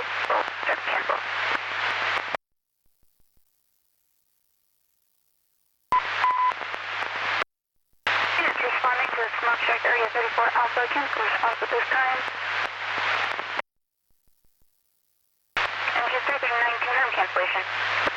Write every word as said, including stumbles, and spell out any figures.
we'll start to cancel. Units responding to Smoke Shack Area thirty-four Alpha, cancel response at this time. M Q three three nine, confirm cancellation.